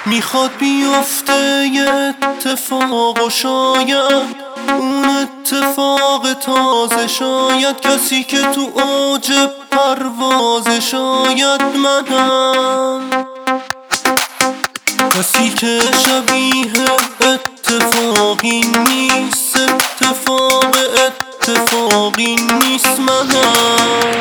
میخواد بیفته یه اتفاق و شاید اون اتفاق تازه، شاید کسی که تو اوج پروازه، شاید منم، کسی که شبیه اتفاقی نیست، اتفاقی نیست. منم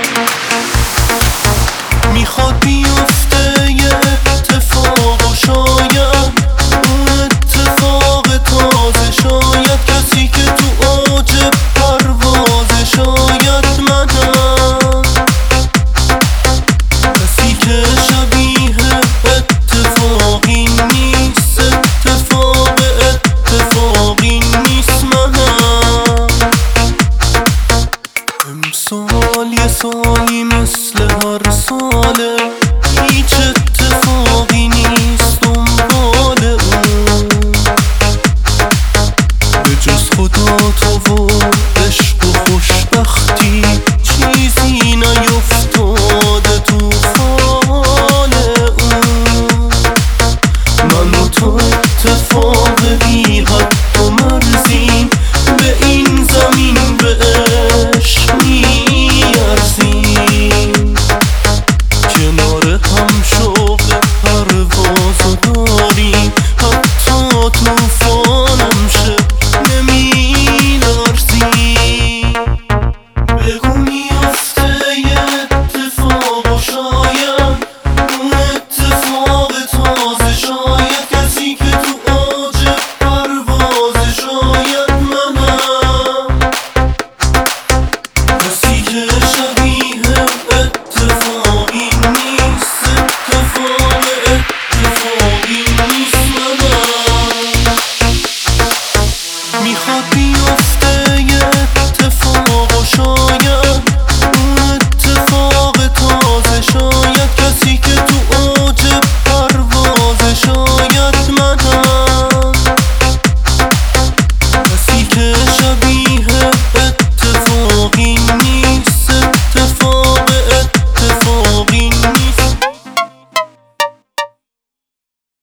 میخواد بیفته یه اتفاق و شاید اون اتفاق تازه، شاید کسی که تو اوج پروازه، شاید منم، کسی که